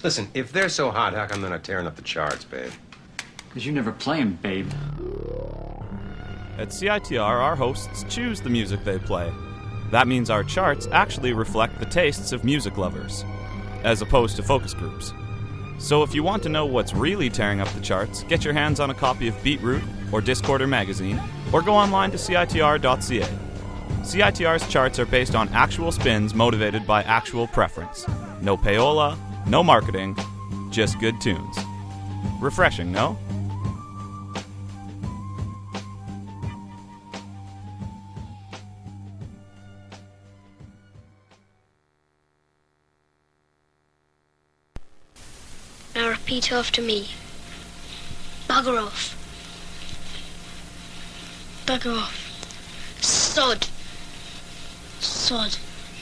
Listen, if they're so hot, how come they're not tearing up the charts, babe? Because you never play 'em, babe. At CITR, our hosts choose the music they play. That means our charts actually reflect the tastes of music lovers, as opposed to focus groups. So if you want to know what's really tearing up the charts, get your hands on a copy of Beatroot or Discorder magazine, or go online to CITR.ca. CITR's charts are based on actual spins motivated by actual preference. No payola, no marketing, just good tunes. Refreshing, no? Now repeat after me. Bugger off. Bugger off. Sod. Sod.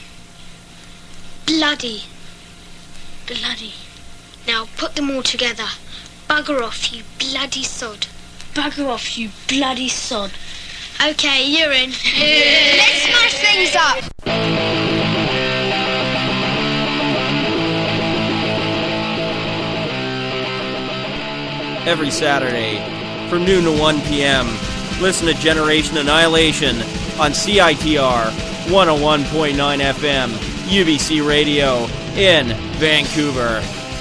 Bloody. Bloody. Now put them all together. Bugger off, you bloody sod. Bugger off, you bloody sod. Okay, you're in. Let's smash things up! Every Saturday from noon to 1 p.m. Listen to Generation Annihilation on CITR 101.9 FM, UBC Radio in Vancouver.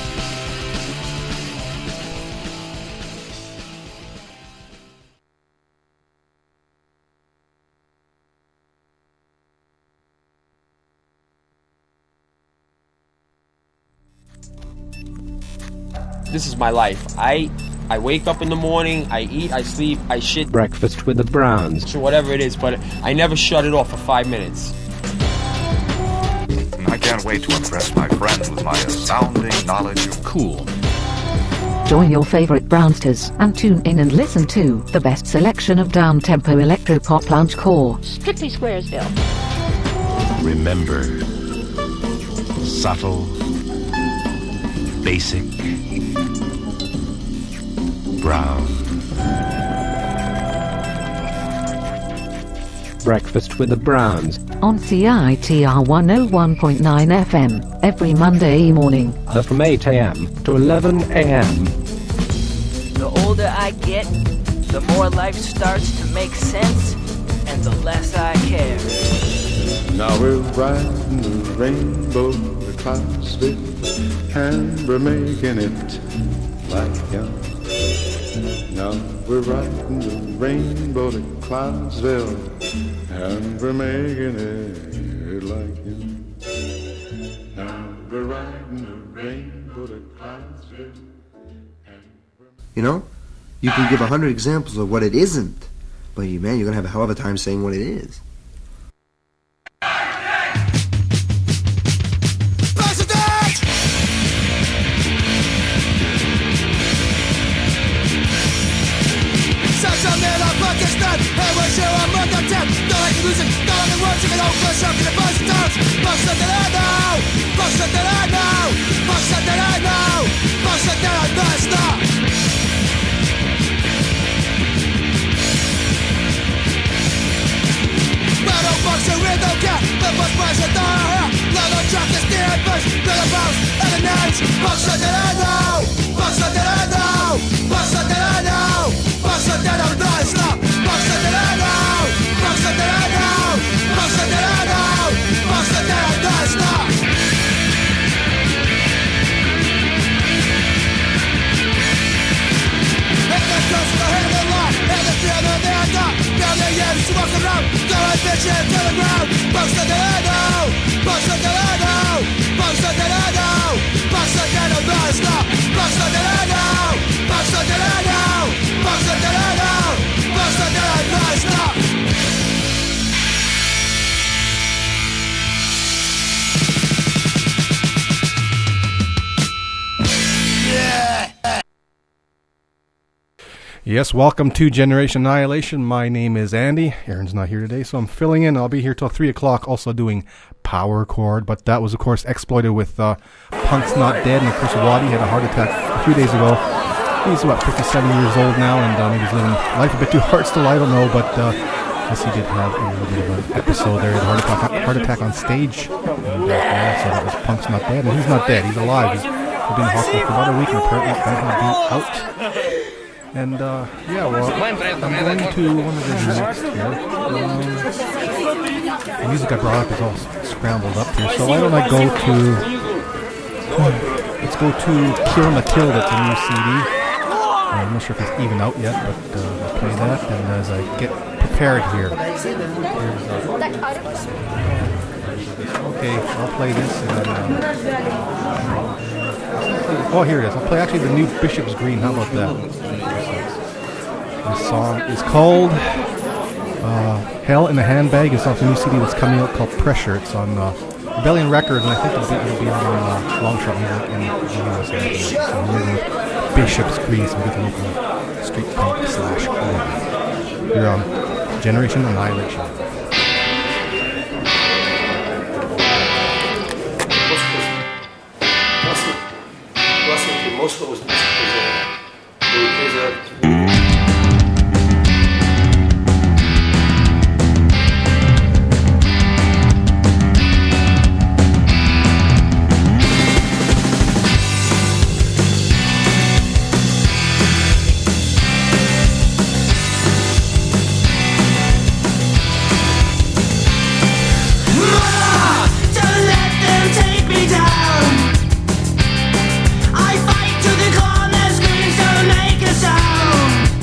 This is my life. I wake up in the morning, I eat, I sleep, I shit. Breakfast with the Browns. So whatever it is, but I never shut it off for 5 minutes. I can't wait to impress my friends with my astounding knowledge of cool. Join your favorite Brownsters and tune in and listen to the best selection of down-tempo electro-pop loungecore. Strictly Squaresville. Remember, subtle, basic, brown. Breakfast with the Browns on CITR 101.9 FM every Monday morning from 8 a.m. to 11 a.m. The older I get, the more life starts to make sense, and the less I care. Now we're riding the rainbow to Clarksville, and we're making it like young. Now we're riding the rainbow to Clarksville, and we're making it like young. Now we're riding the rainbow to Clarksville. You know, you can give 100 examples of what it isn't, but man, you're gonna have a hell of a time saying what it is. Yes, welcome to Generation Annihilation. My name is Andy. Aaron's not here today, so I'm filling in. I'll be here till 3 o'clock, also doing Power Chord, but that was, of course, exploited with Punk's Not Dead, and, of course, Waddy had a heart attack a few days ago. He's about 57 years old now, and maybe he's living life a bit too hard still, I don't know, but yes, he did have a little bit of an episode there, heart attack on stage, and so that was Punk's Not Dead, and he's not dead, he's alive. He's I've been in the hospital for about a week, and apparently I'm going to be out. And, yeah, well, I'm going to one of the next here. The music I brought up is all scrambled up here, so why don't I go to... let's go to Kill Matilda, it's a new CD. I'm not sure if it's even out yet, but I'll play that, and as I get prepared here... Okay, I'll play this, and oh, here it is. I'll play actually the new Bishop's Green. How about that? This song is called Hell in a Handbag. It's off the new CD that's coming out called Pressure. It's on Rebellion Records, and I think it'll be on Longshot Music in the US. So we're going with Bishop's Green, so we get the local street punk / horror. You're on Generation Annihilation. Most of it was I fight to the corner, screams don't make a sound.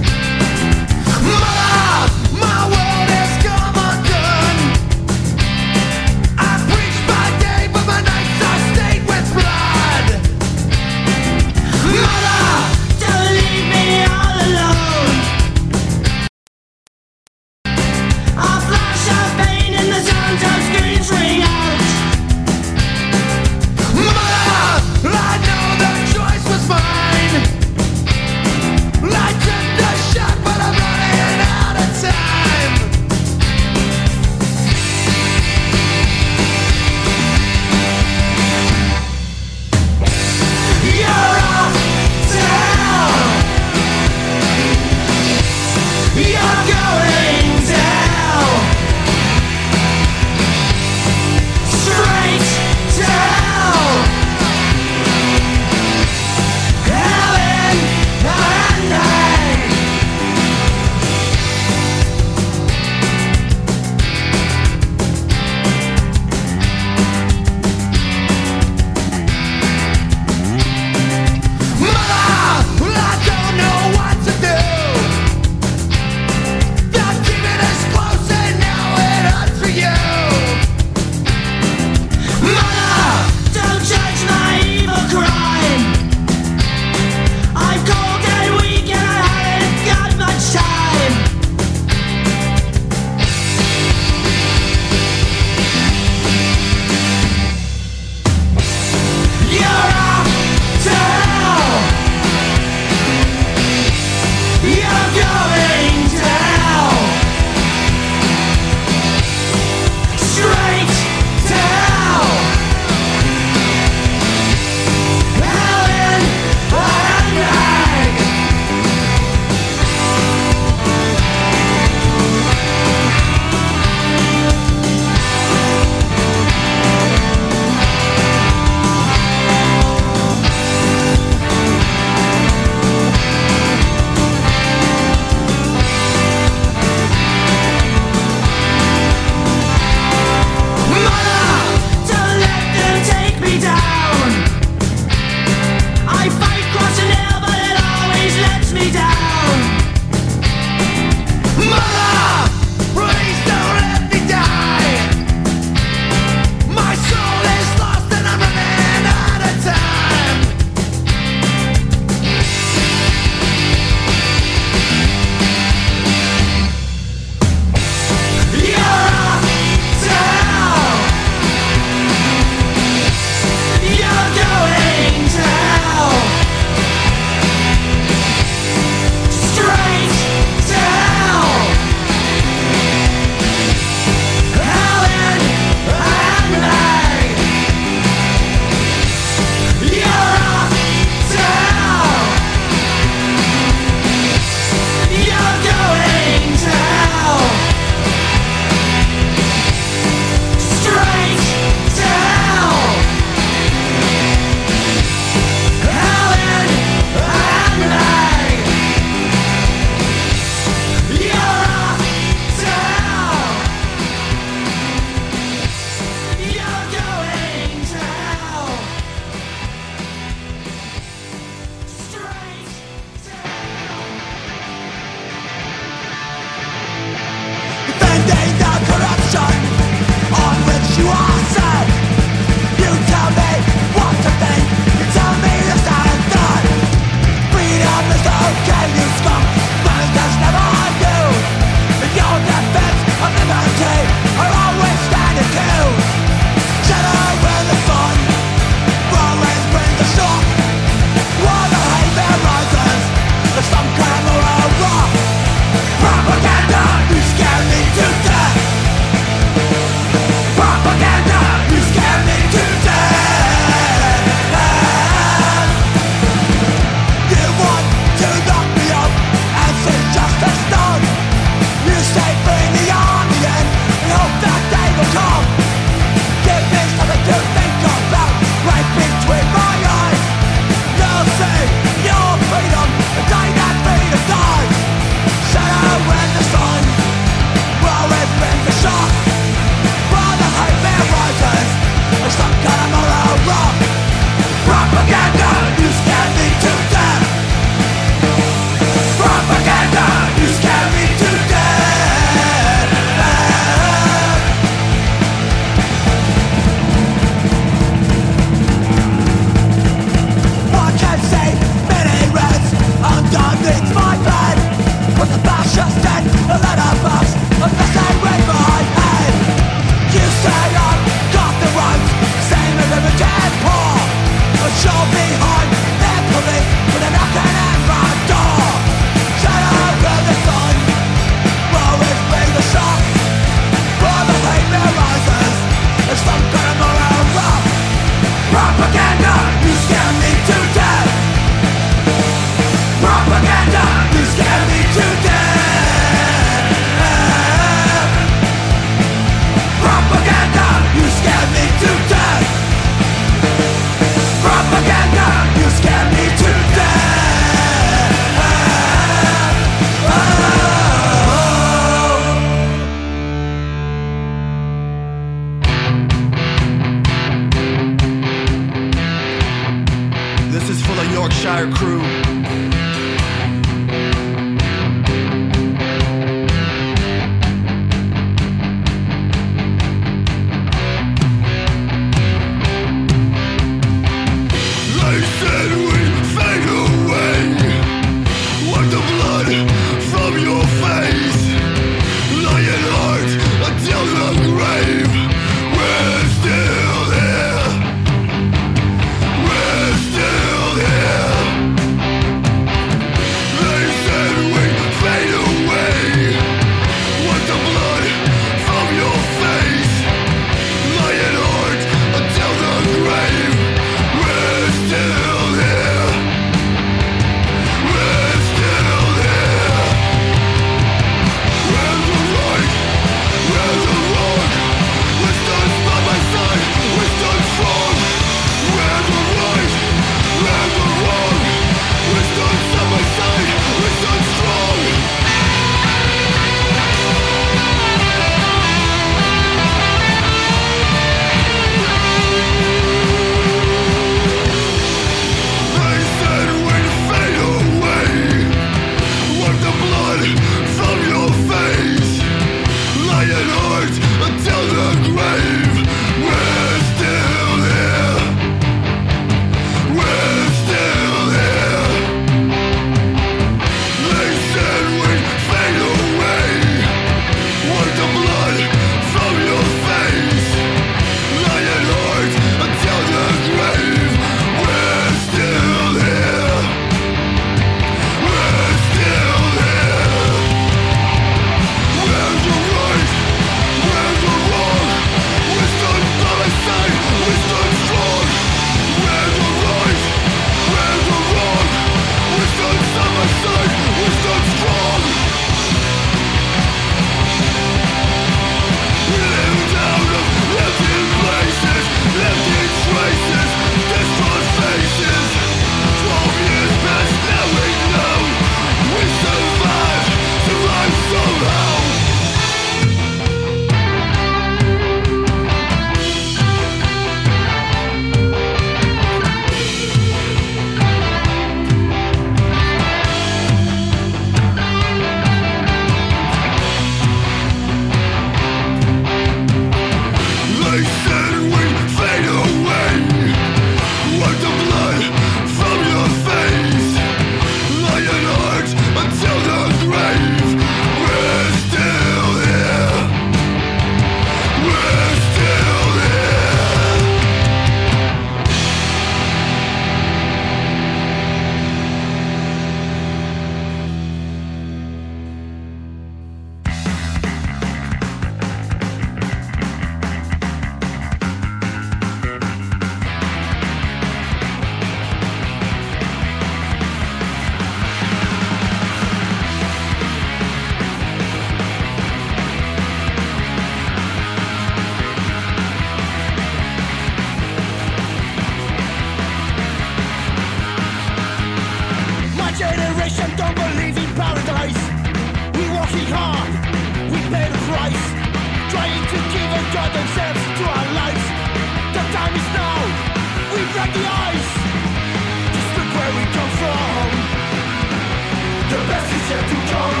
guide themselves to our lives. The time is now, we break the ice. Just look where we come from. The best is yet to come.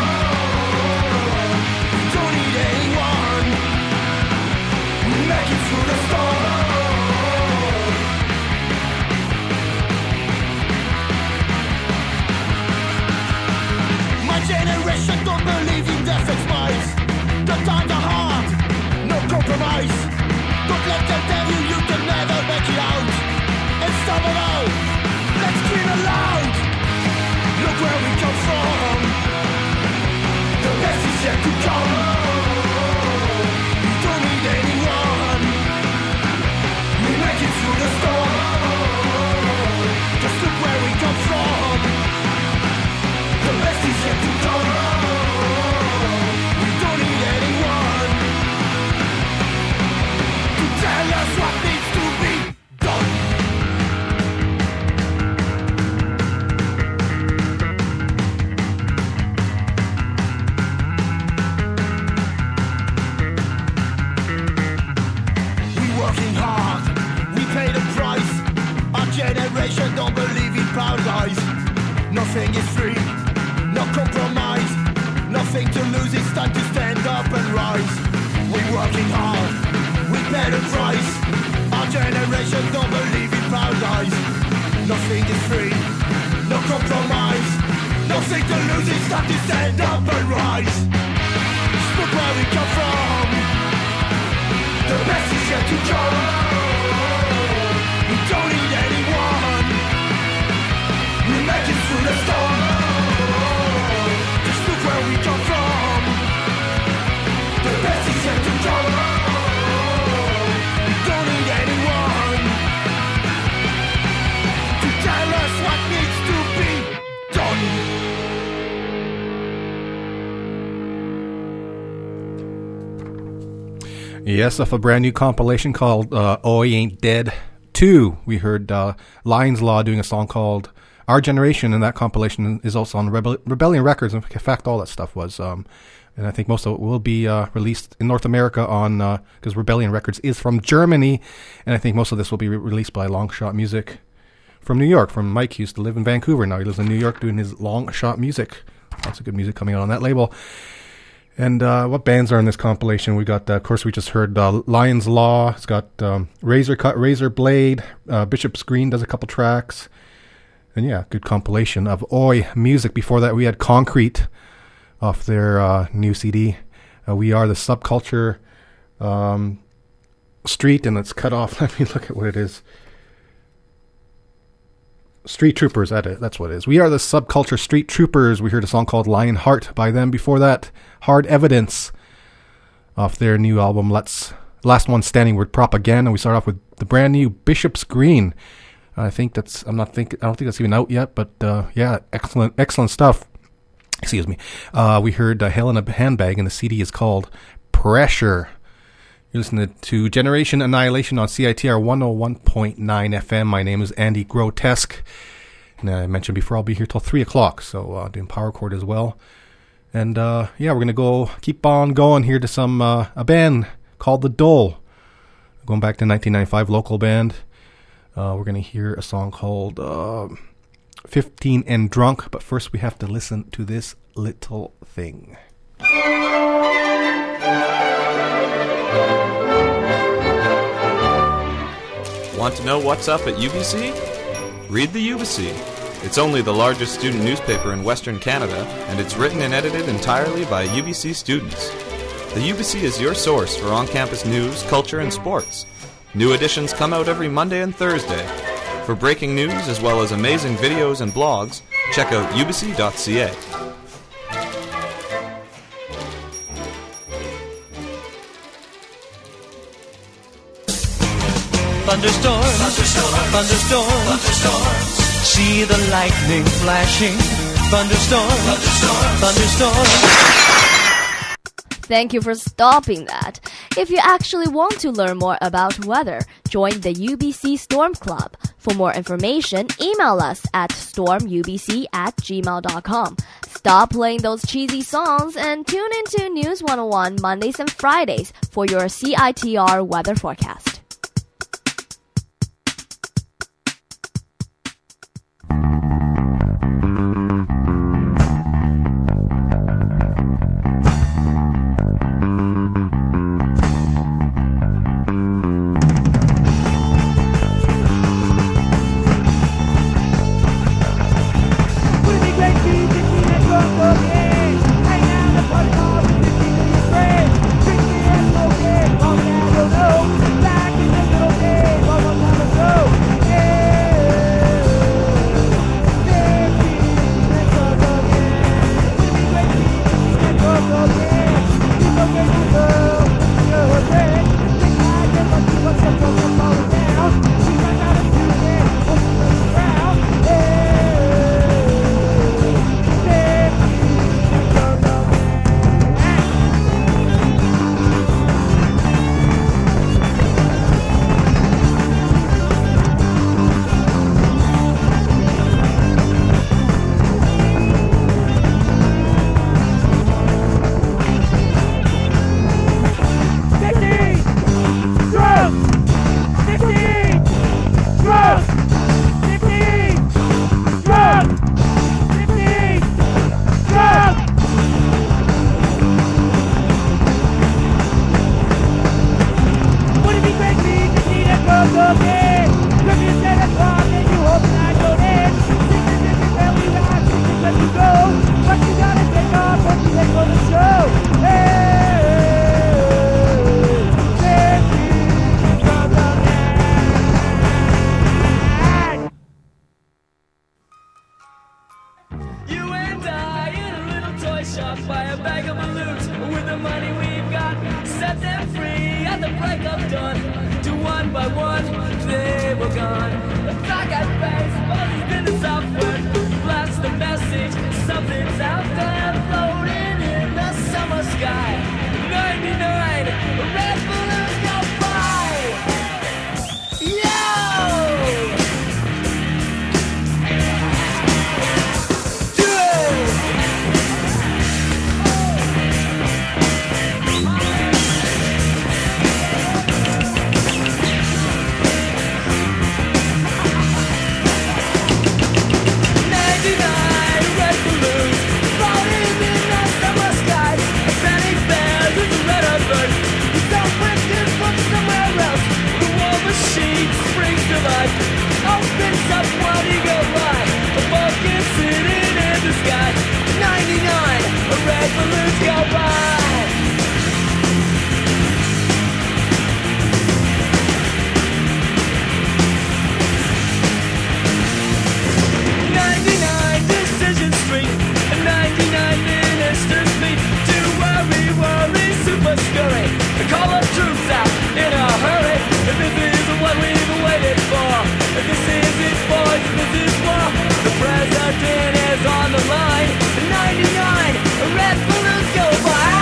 We don't need anyone. We make it through the storm. My generation don't believe in death and smiles. The times are hard, no compromise. Don't let them tell you you can never make it out. And stop it all, let's scream aloud. Look where we come from. The best is yet to come. We don't need anyone. We make it through the storm. Just look where we come from. The best is yet to come. We don't need anyone to tell us what needs to be done. We're working hard, we pay the price. Our generation don't believe in paradise. Nothing is free, no compromise. Nothing to lose, it's time to stand up and rise. We're working hard, we pay the price. Our generation don't believe in paradise. Nothing is free, no compromise. Nothing to lose, it's time to stand up and rise. Look where we come from. The best is yet to come. We don't need anyone. We make it through the storm. Just look where we come from. The best is yet to come. We don't need anyone to tell us what needs to be done. Yes, off a brand new compilation called Oi Ain't Dead 2. We heard Lions Law doing a song called Our Generation, and that compilation is also on Rebellion Records. In fact, all that stuff was. And I think most of it will be released in North America on, because Rebellion Records is from Germany, and I think most of this will be released by Longshot Music from New York, from Mike. He used to live in Vancouver. Now he lives in New York doing his Longshot Music. Lots of good music coming out on that label. And what bands are in this compilation? We got, of course, we just heard Lions Law. It's got Razor Cut, Razor Blade. Bishop's Green does a couple tracks. And yeah, good compilation of Oi music. Before that, we had Concrete off their new CD. We Are the Subculture Street, and it's cut off. Let me look at what it is. Street Troopers, that's what it is. We Are the Subculture Street Troopers. We heard a song called Lion Heart by them. Before that, Hard Evidence off their new album, Last One Standing with Propaganda. We start off with the brand new Bishop's Green. I don't think that's even out yet, but yeah, excellent stuff. Excuse me. We heard Hell in a Handbag, and the CD is called Pressure. You're listening to Generation Annihilation on CITR 101.9 FM. My name is Andy Grotesque. And I mentioned before, I'll be here till 3 o'clock, so doing Power Chord as well. And yeah, we're going to keep on going here to some a band called The Dole. Going back to 1995, local band. We're going to hear a song called 15 and Drunk, but first we have to listen to this little thing. Want to know what's up at UBC? Read the UBC. It's only the largest student newspaper in Western Canada, and it's written and edited entirely by UBC students. The UBC is your source for on-campus news, culture, and sports. New editions come out every Monday and Thursday. For breaking news as well as amazing videos and blogs, check out ubc.ca. Thunderstorms, thunderstorms, thunderstorms. See the lightning flashing. Thunderstorms, thunderstorms, thunderstorms. Thank you for stopping that. If you actually want to learn more about weather, join the UBC Storm Club. For more information, email us at stormubc@gmail.com. Stop playing those cheesy songs and tune into News 101 Mondays and Fridays for your CITR weather forecast. The president is on the line. 99 red balloons go by.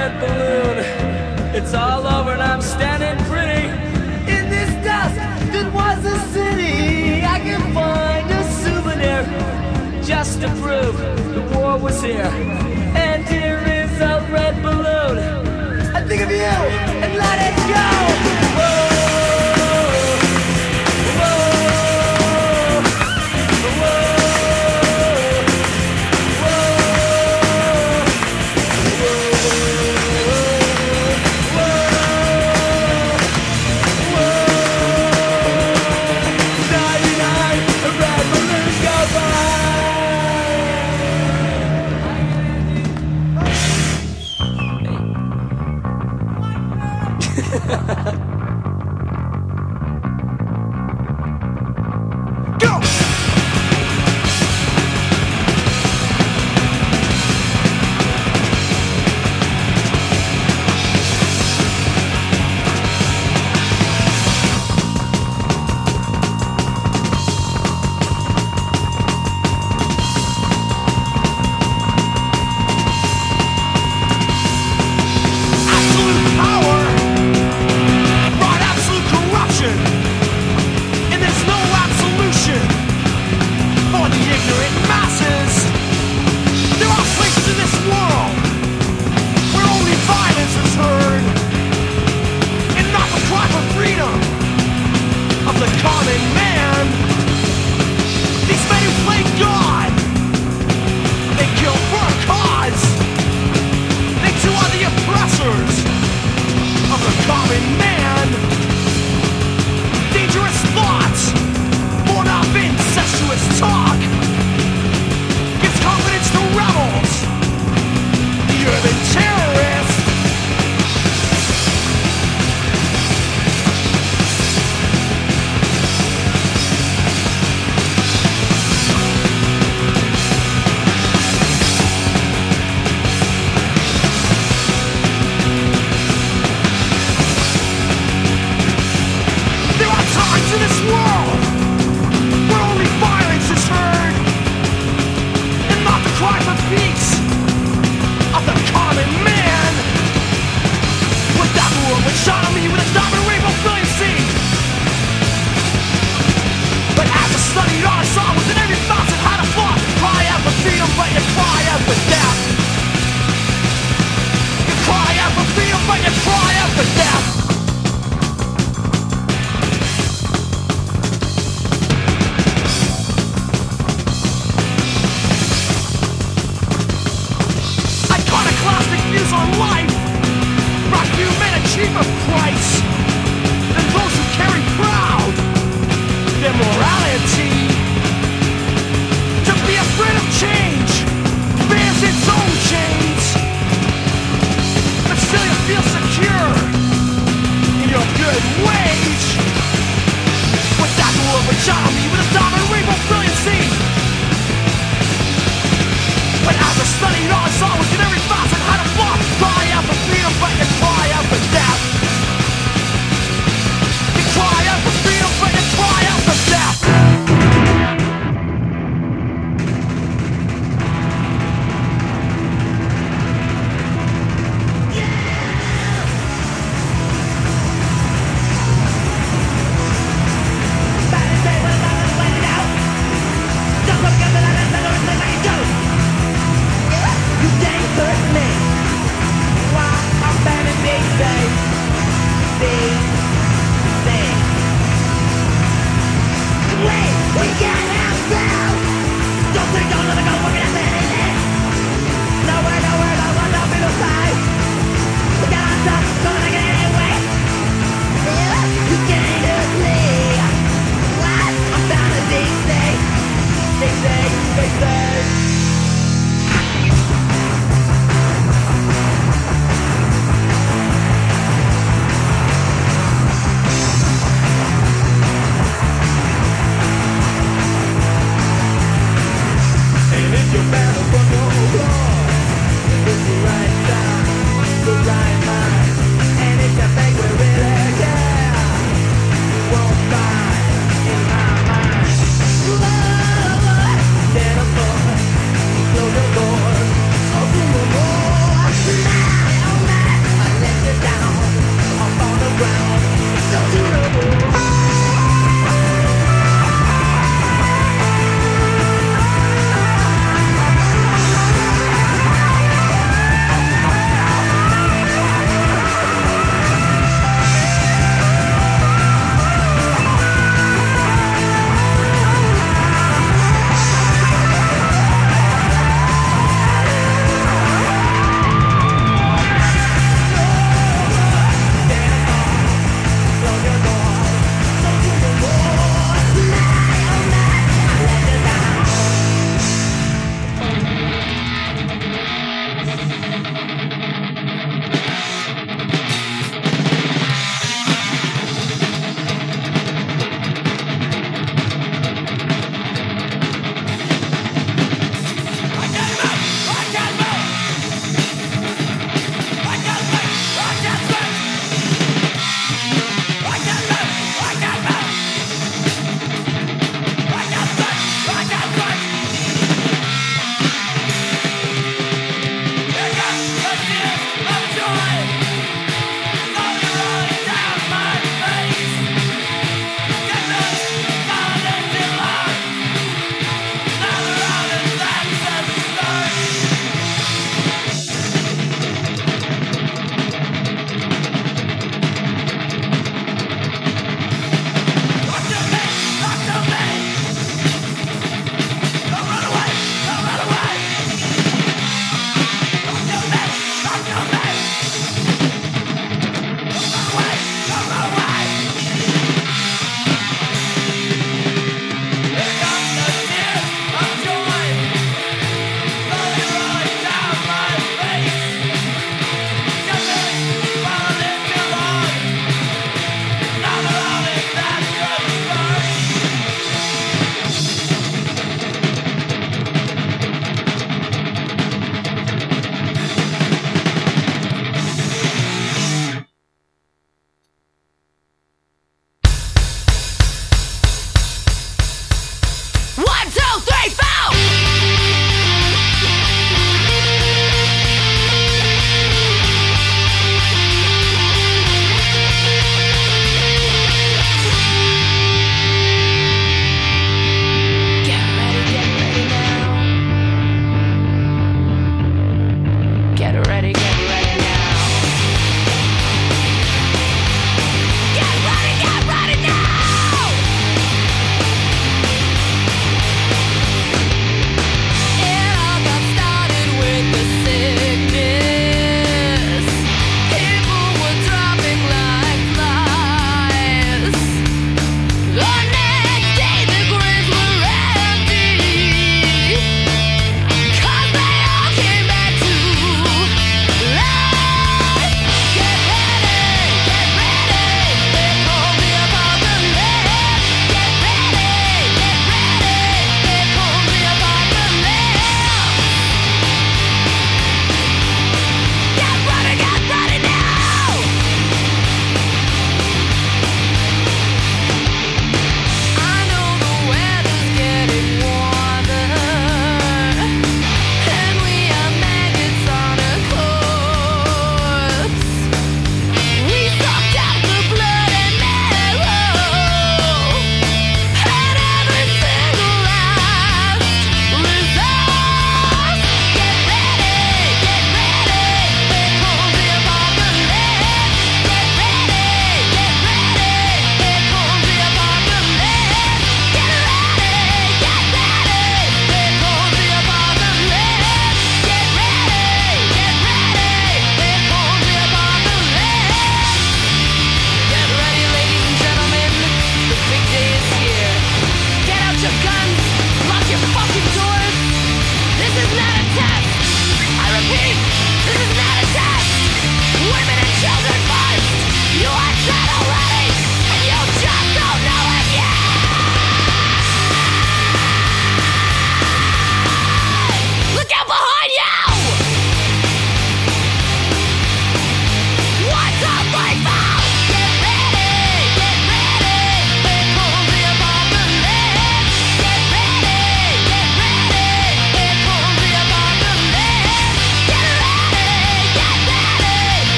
red balloon. It's all over and I'm standing pretty in this dust that was a city. I can find a souvenir just to prove the war was here. And here is a red balloon. I think of you and let it go. Whoa.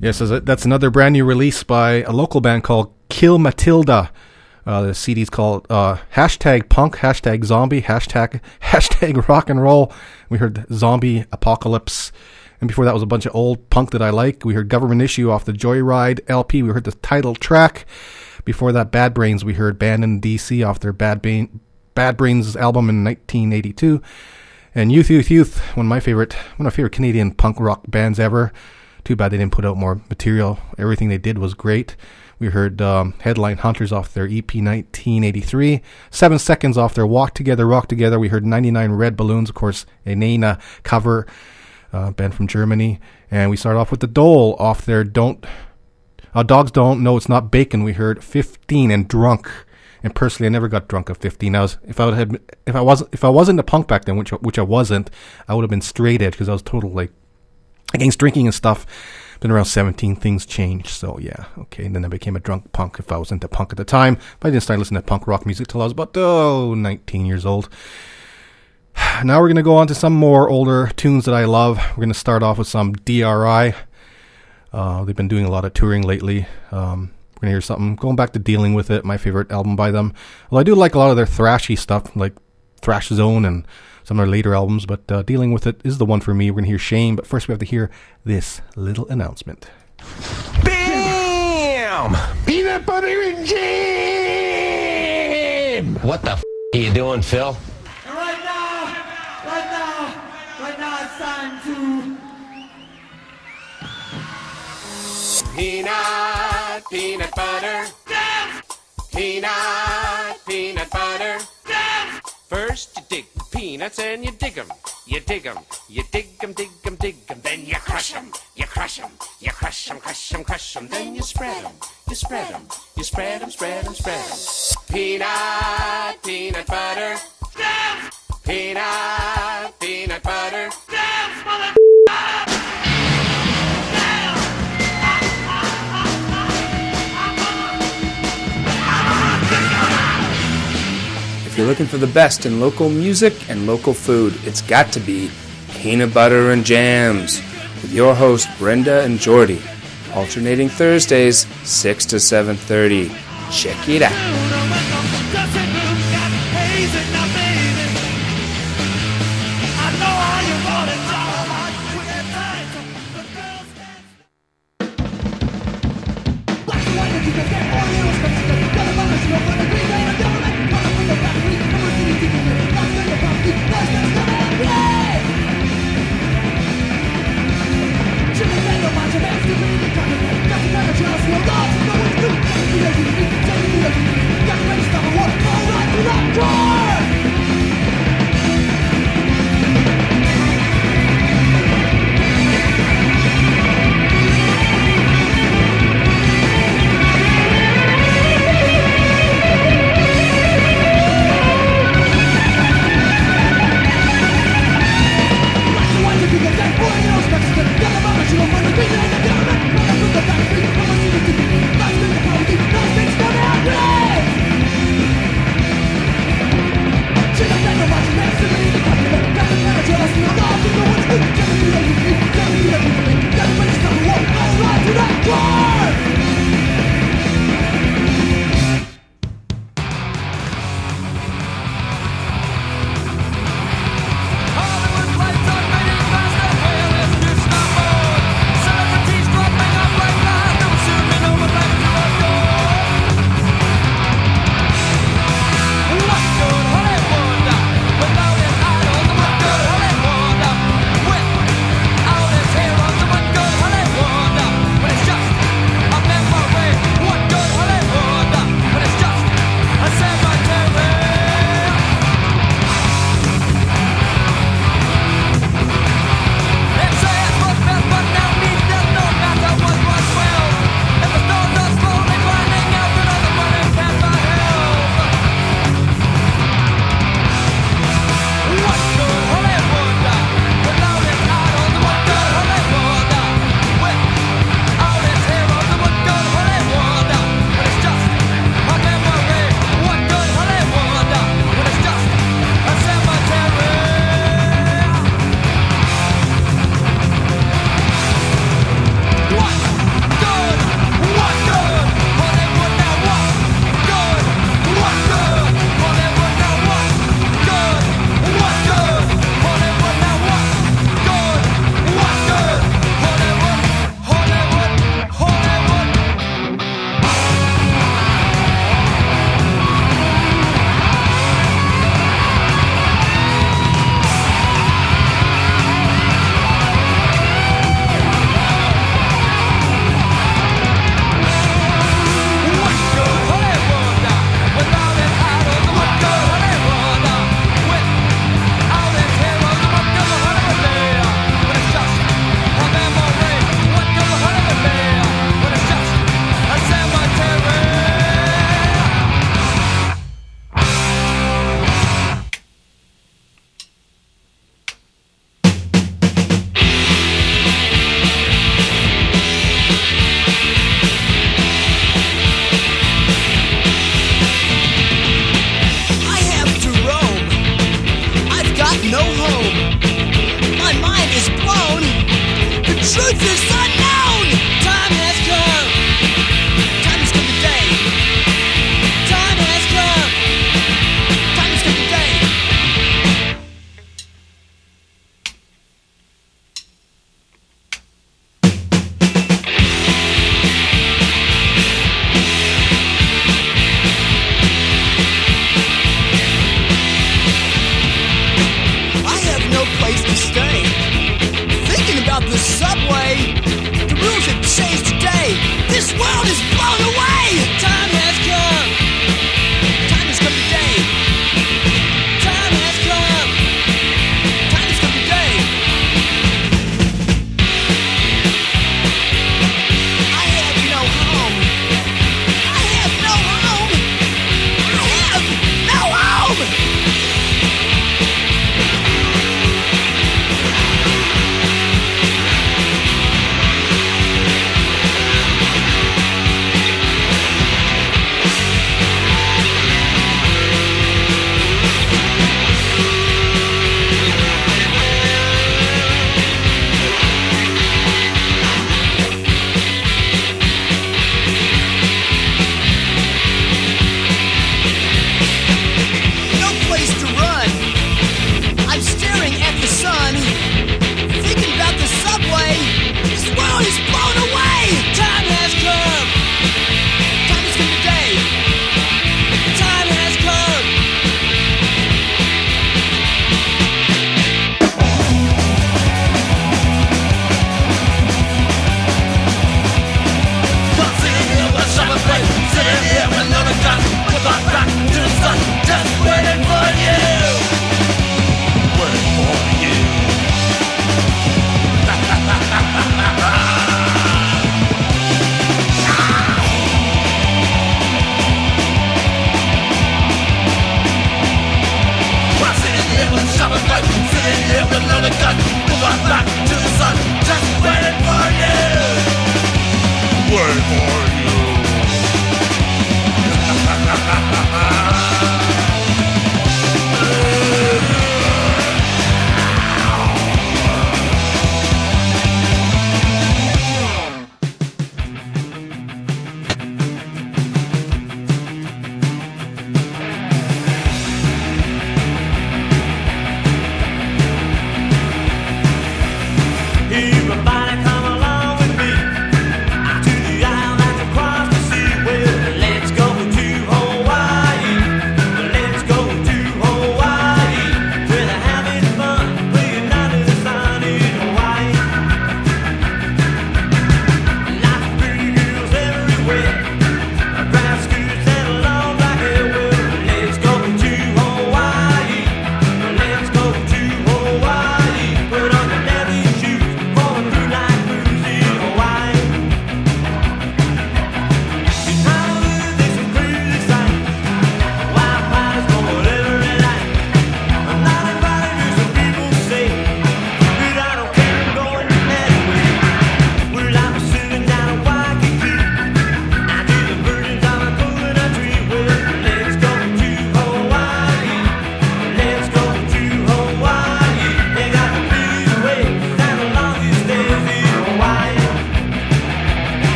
Yes, that's another brand new release by a local band called Kill Matilda. The CD's called hashtag punk, hashtag zombie, hashtag rock and roll. We heard Zombie Apocalypse. And before that was a bunch of old punk that I like. We heard Government Issue off the Joyride LP. We heard the title track. Before that, Bad Brains. We heard Band in DC off their Bad Brains album in 1982. And Youth, one of my favorite Canadian punk rock bands ever. Too bad they didn't put out more material. Everything they did was great. We heard Headline Hunters off their EP 1983. 7 Seconds off their Walk Together, Rock Together. We heard 99 Red Balloons, of course, a Nena cover, band from Germany. And we started off with the Dole off their Dogs Don't Know It's Not Bacon. We heard 15 and Drunk. And personally, I never got drunk at 15. If I wasn't a punk back then, which I wasn't, I would have been straight edge because I was total like against drinking and stuff. Been around 17, things changed. So yeah, okay. And then I became a drunk punk if I was into punk at the time. But I didn't start listening to punk rock music till I was about 19 years old. Now we're gonna go on to some more older tunes that I love. We're gonna start off with some DRI. They've been doing a lot of touring lately. We're gonna hear something going back to Dealing With It, my favorite album by them. Well, I do like a lot of their thrashy stuff, like Thrash Zone and some of their later albums, but Dealing With It is the one for me. We're going to hear Shame, but first we have to hear this little announcement. Bam! Peanut butter and jam! What the are you doing, Phil? And right now it's time to... Peanut butter. Jam! Peanut butter. Jam! First you dig the peanuts and you dig 'em. You dig 'em. You dig 'em, dig 'em, dig 'em. Then you crush 'em. You crush 'em. You crush 'em, crush 'em, crush 'em. Then you spread 'em. You spread 'em. You spread 'em, spread 'em, spread 'em. Peanut butter. Jam! Peanut butter. Jam! If you're looking for the best in local music and local food, it's got to be Peanut Butter and Jams with your host Brenda and Jordy, alternating Thursdays 6 to 7:30. Check it out. Just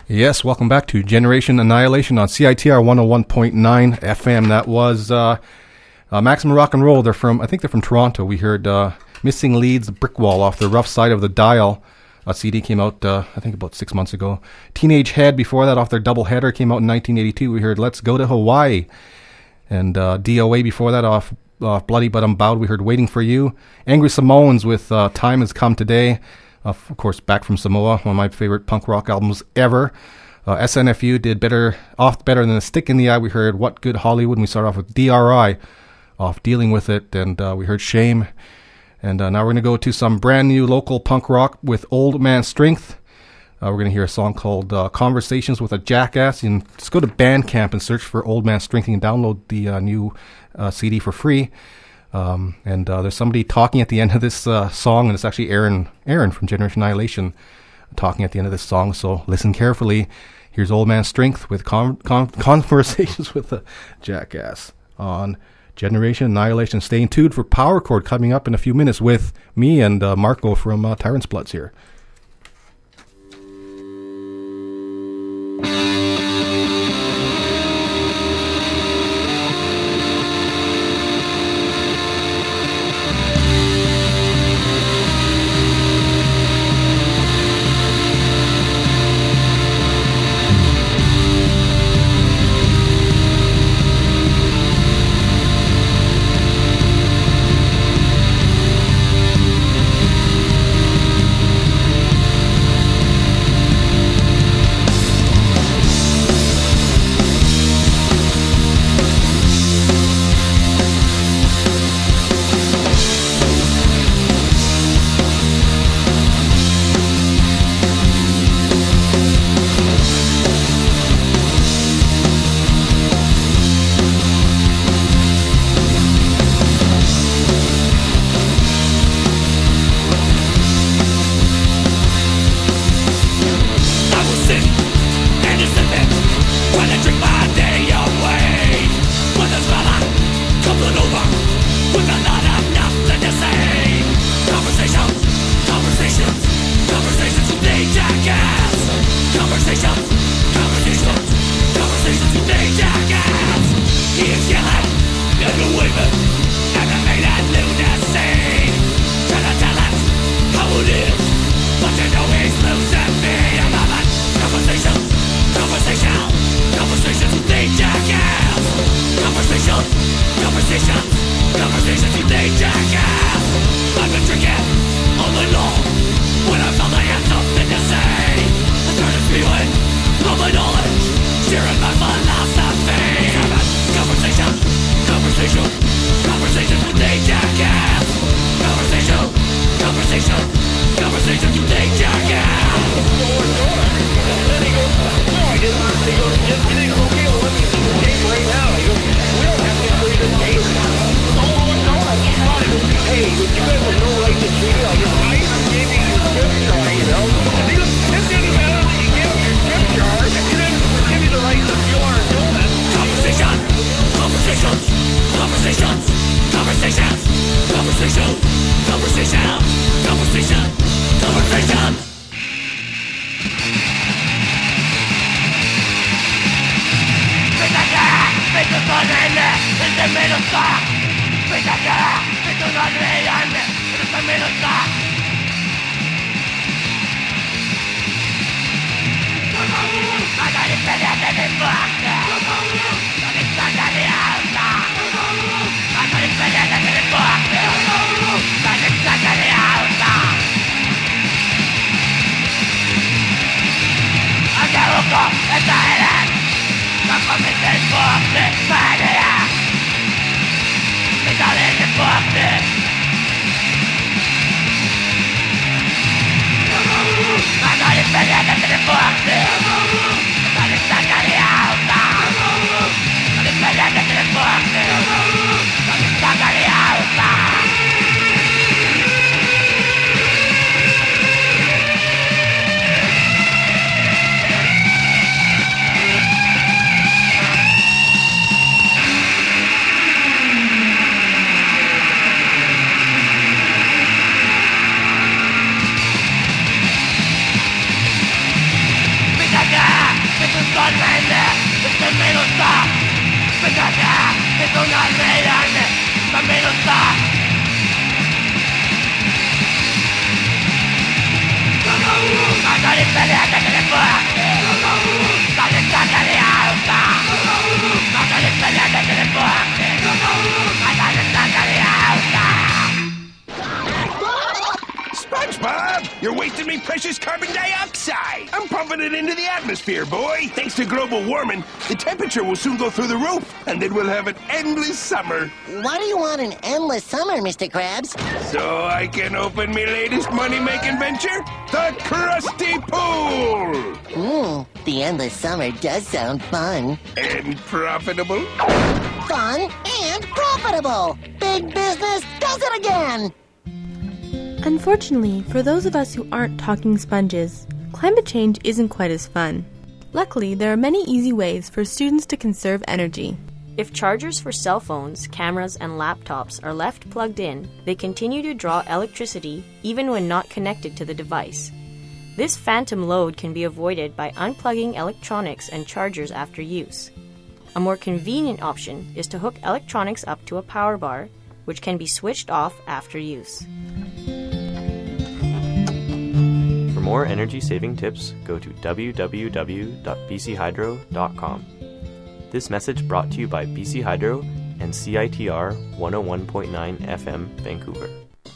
Yes, welcome back to Generation Annihilation on CITR 101.9 FM. That was Maximum Rock and Roll. I think they're from Toronto. We heard Missing Leads, Brick Wall off the Rough Side of the Dial. A CD came out, I think about 6 months ago. Teenage Head before that off their double header came out in 1982. We heard Let's Go to Hawaii. And DOA before that off Bloody But Unbowed. We heard Waiting for You. Angry Samoans with Time Has Come Today. Of course, Back from Samoa, one of my favorite punk rock albums ever. SNFU did better than A Stick in the Eye. We heard What Good Hollywood, and we started off with DRI off Dealing With It, and we heard Shame. And now we're going to go to some brand new local punk rock with Old Man Strength. We're going to hear a song called Conversations with a Jackass. You can just go to Bandcamp and search for Old Man Strength. You can download the new CD for free. And there's somebody talking at the end of this song, and it's actually Aaron from Generation Annihilation talking at the end of this song, so listen carefully. Here's Old Man Strength with Conversations with a Jackass on Generation Annihilation. Stay tuned for Power Chord coming up in a few minutes with me and Marco from Tyrant's Bloods here. SpongeBob, you're wasting me precious carbon dioxide. I'm pumping it into the atmosphere, boy. Thanks to global warming, the temperature will soon go through the roof, and then we'll have an endless summer. Why do you want an endless summer, Mr. Krabs? So I can open me latest money-making venture, the Krusty Pool. The endless summer does sound fun. And profitable. Fun and profitable. Big business does it again. Unfortunately, for those of us who aren't talking sponges, climate change isn't quite as fun. Luckily, there are many easy ways for students to conserve energy. If chargers for cell phones, cameras, and laptops are left plugged in, they continue to draw electricity even when not connected to the device. This phantom load can be avoided by unplugging electronics and chargers after use. A more convenient option is to hook electronics up to a power bar, which can be switched off after use. For more energy-saving tips, go to www.bchydro.com. This message brought to you by BC Hydro and CITR 101.9 FM, Vancouver.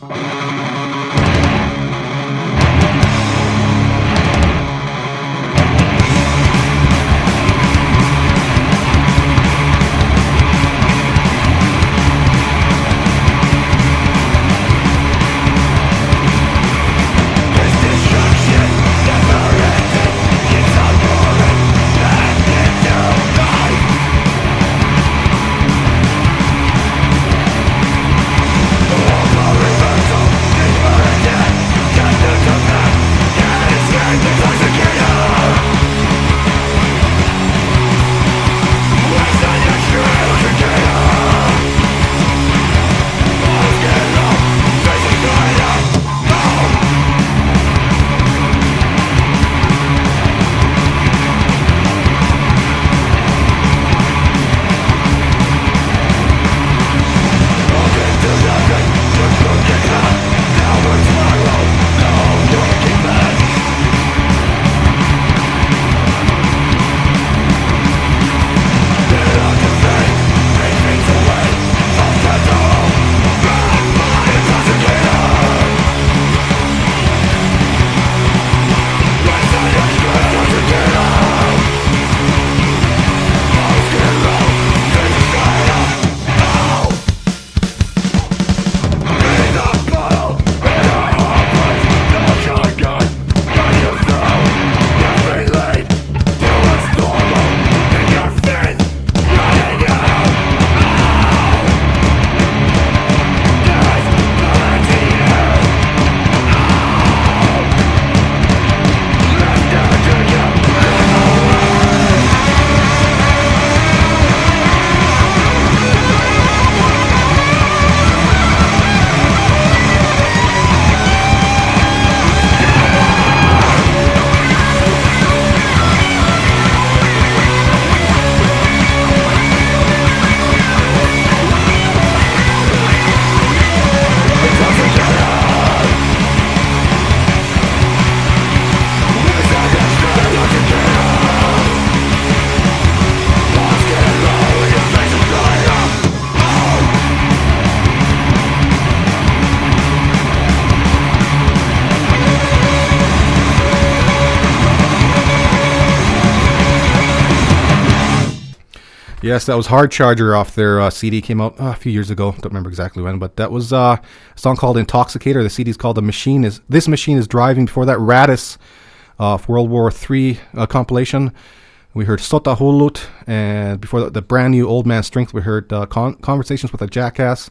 Yes, that was Hard Charger off their CD. Came out a few years ago. Don't remember exactly when, but that was a song called Intoxicator. The CD is called This Machine is Driving. Before that, Radis off World War III compilation. We heard Sota Hulut, and before the brand new Old Man Strength, we heard Conversations with a Jackass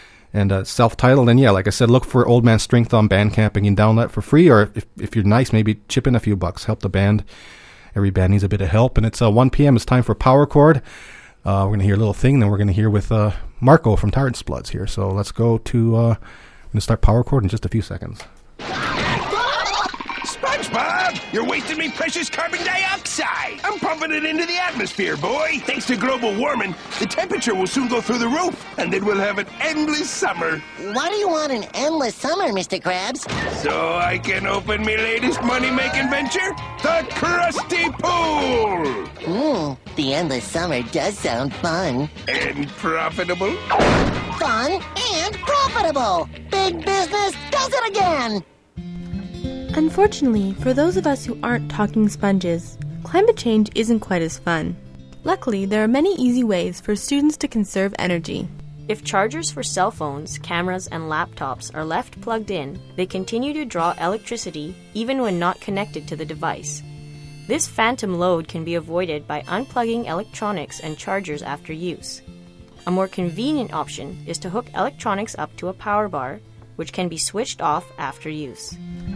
and self-titled. And yeah, like I said, look for Old Man Strength on Bandcamp and you can download it for free, or if you're nice, maybe chip in a few bucks, help the band. Every band needs a bit of help. And it's 1 p.m. It's time for Power Chord. We're going to hear a little thing, then we're going to hear with Marco from Tyrant's Bloods here. So let's go to, I'm going to start Power Chord in just a few seconds. SpongeBob! Bob. You're wasting me precious carbon dioxide. I'm pumping it into the atmosphere, boy. Thanks to global warming, the temperature will soon go through the roof, and then we'll have an endless summer. Why do you want an endless summer, Mr. Krabs? So I can open me latest money-making venture, the Krusty Pool. The endless summer does sound fun. And profitable. Fun and profitable. Big business does it again. Unfortunately, for those of us who aren't talking sponges, climate change isn't quite as fun. Luckily, there are many easy ways for students to conserve energy. If chargers for cell phones, cameras, and laptops are left plugged in, they continue to draw electricity even when not connected to the device. This phantom load can be avoided by unplugging electronics and chargers after use. A more convenient option is to hook electronics up to a power bar, which can be switched off after use.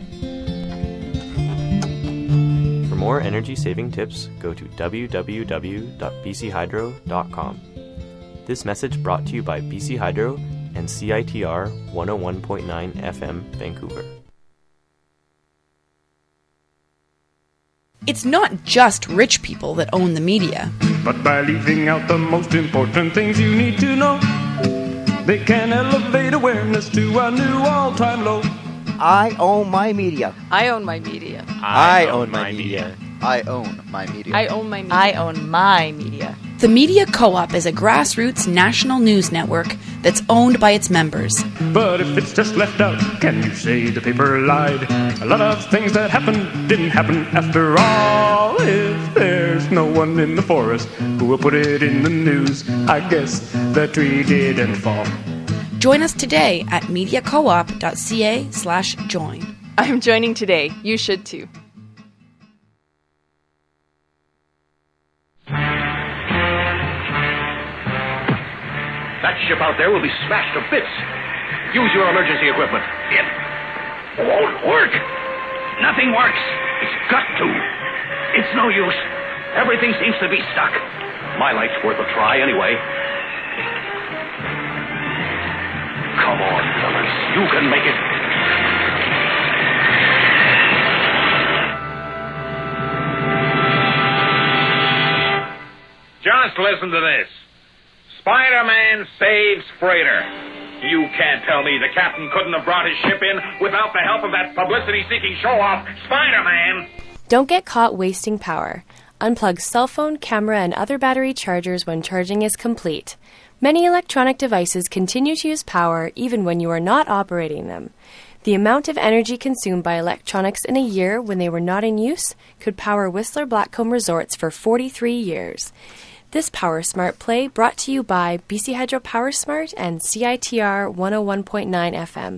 For more energy-saving tips, go to www.bchydro.com. This message brought to you by BC Hydro and CITR 101.9 FM, Vancouver. It's not just rich people that own the media. But by leaving out the most important things you need to know, they can elevate awareness to a new all-time low. I own my media. I own my media. I own my media. I own my media. I own my media. I own my media. The Media Co-op is a grassroots national news network that's owned by its members. But if it's just left out, can you say the paper lied? A lot of things that happened didn't happen after all. If there's no one in the forest who will put it in the news, I guess the tree didn't fall. Join us today at mediacoop.ca/join. I'm joining today. You should too. That ship out there will be smashed to bits. Use your emergency equipment. It won't work. Nothing works. It's got to. It's no use. Everything seems to be stuck. My life's worth a try anyway. Come on, fellas. You can make it. Just listen to this. Spider-Man saves freighter. You can't tell me the captain couldn't have brought his ship in without the help of that publicity-seeking show-off, Spider-Man. Don't get caught wasting power. Unplug cell phone, camera, and other battery chargers when charging is complete. Many electronic devices continue to use power even when you are not operating them. The amount of energy consumed by electronics in a year when they were not in use could power Whistler Blackcomb Resorts for 43 years. This Power Smart play brought to you by BC Hydro Power Smart and CITR 101.9 FM.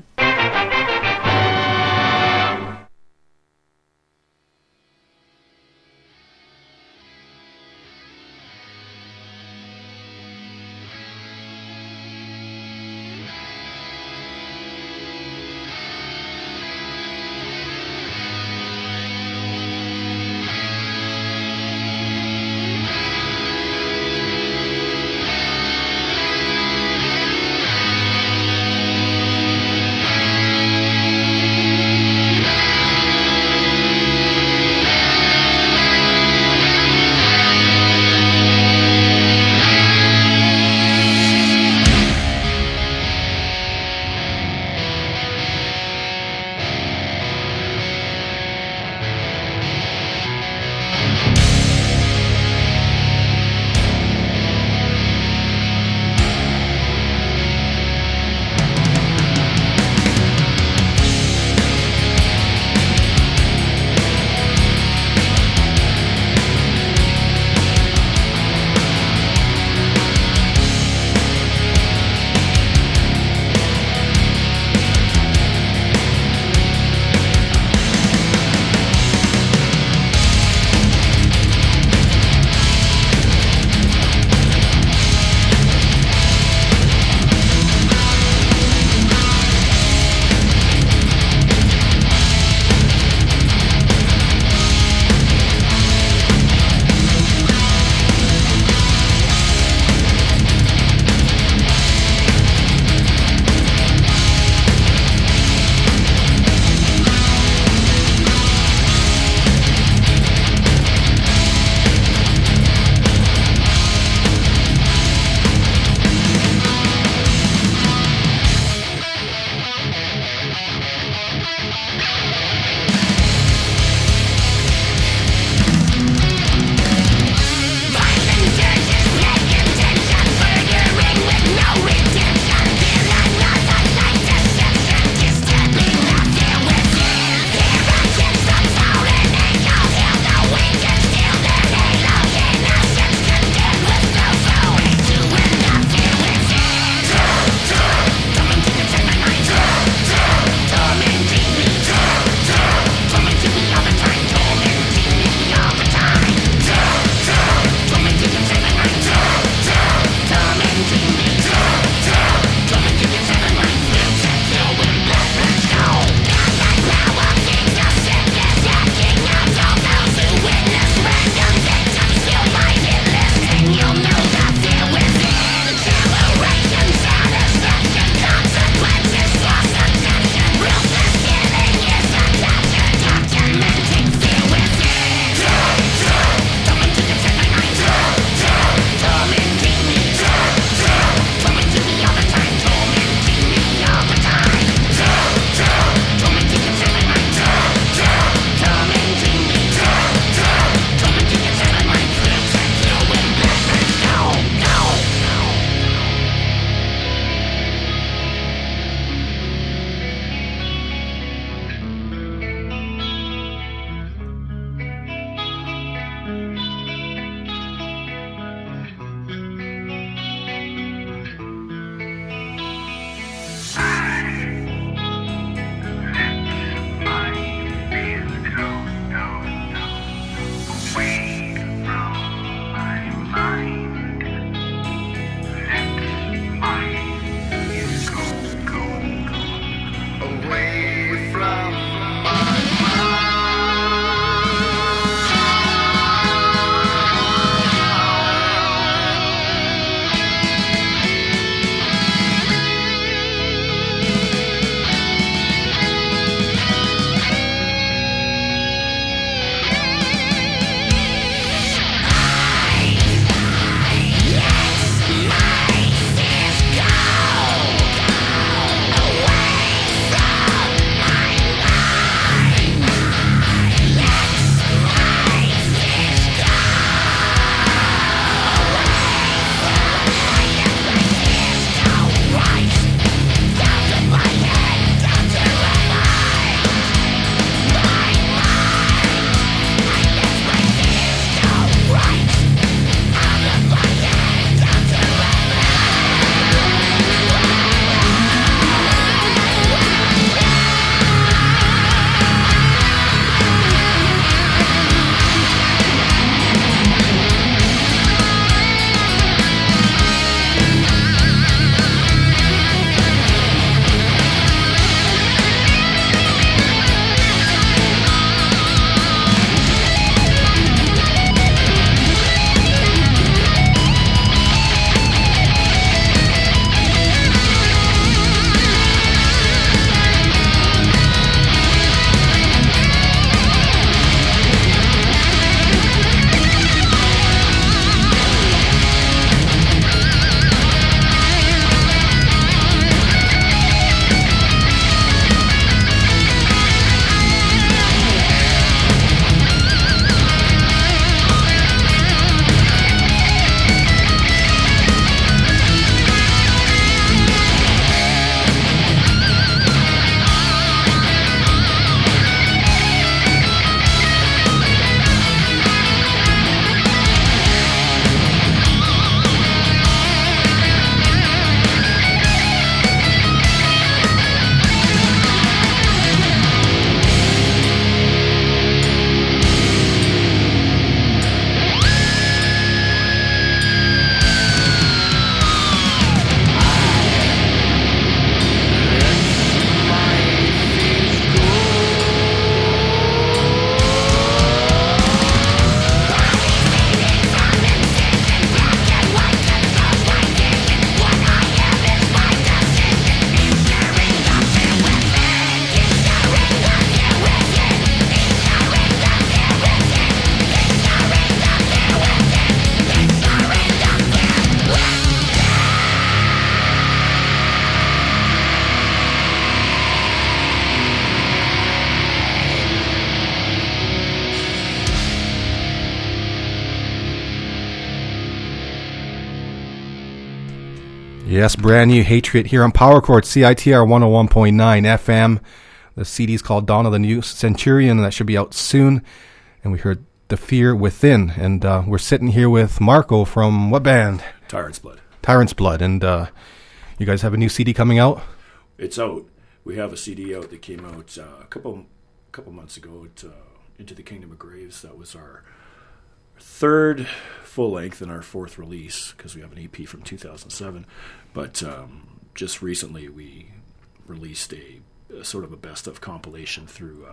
Yes, brand new Hatred here on Power Chord, CITR 101.9 FM. The CD's called Dawn of the New Centurion, and that should be out soon. And we heard The Fear Within. And we're sitting here with Marco from what band? Tyrant's Blood. Tyrant's Blood. And you guys have a new CD coming out? It's out. We have a CD out that came out a couple months ago at Into the Kingdom of Graves. That was our third full length and our fourth release, because we have an EP from 2007. But just recently we released a sort of a best of compilation through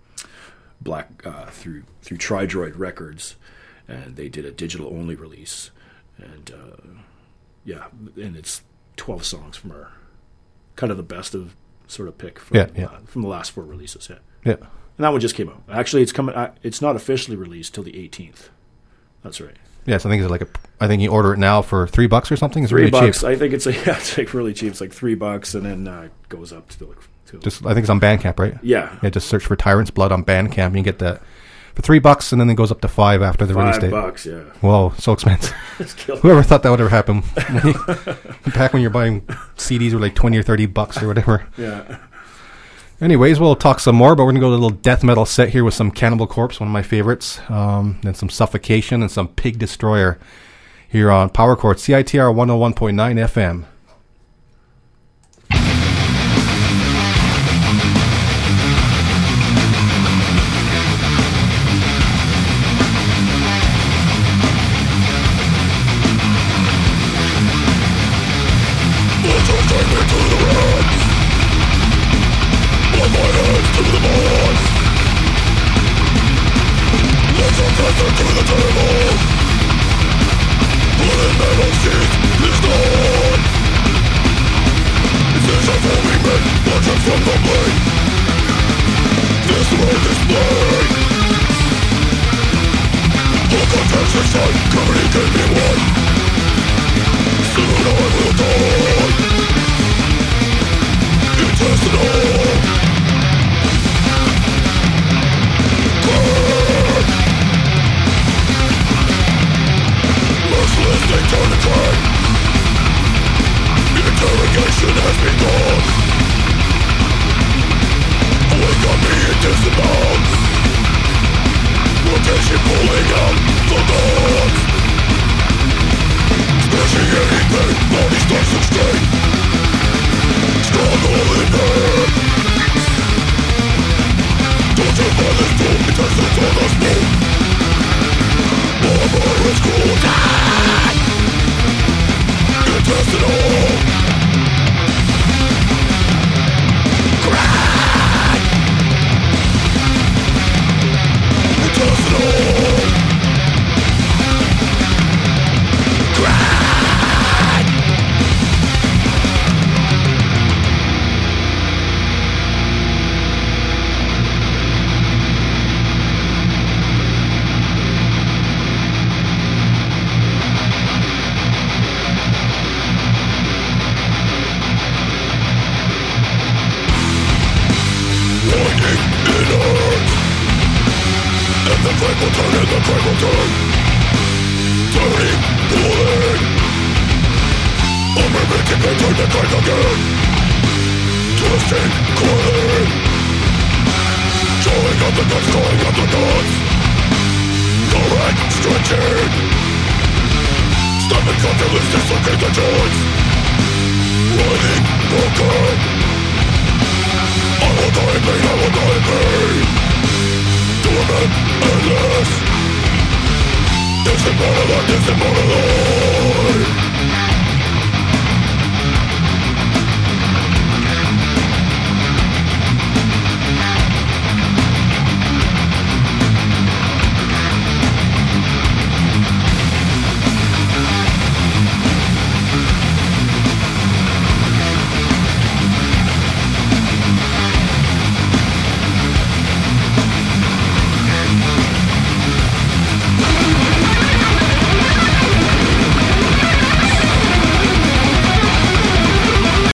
through Tridroid Records, and they did a digital only release, and and it's 12 songs from our kind of the best of sort of pick from from the last four releases. And that one just came out. Actually, it's coming. It's not officially released till the 18th. That's right. Yes, I think it's I think you order it now for $3 or something. It's $3. really cheap. I think it's it's like really cheap. It's like $3, and then it goes up to just I think it's on Bandcamp, right? Yeah. Just search for Tyrant's Blood on Bandcamp. And you get that for $3, and then it goes up to $5 after the release date. $5, yeah. Whoa, so expensive. Whoever thought that would ever happen? Back when you're buying CDs were like $20 or $30 or whatever. Yeah. Anyways, we'll talk some more, but we're going to go to a little death metal set here with some Cannibal Corpse, one of my favorites, then some Suffocation and some Pig Destroyer here on Power Chord, CITR 101.9 FM. It's immortal,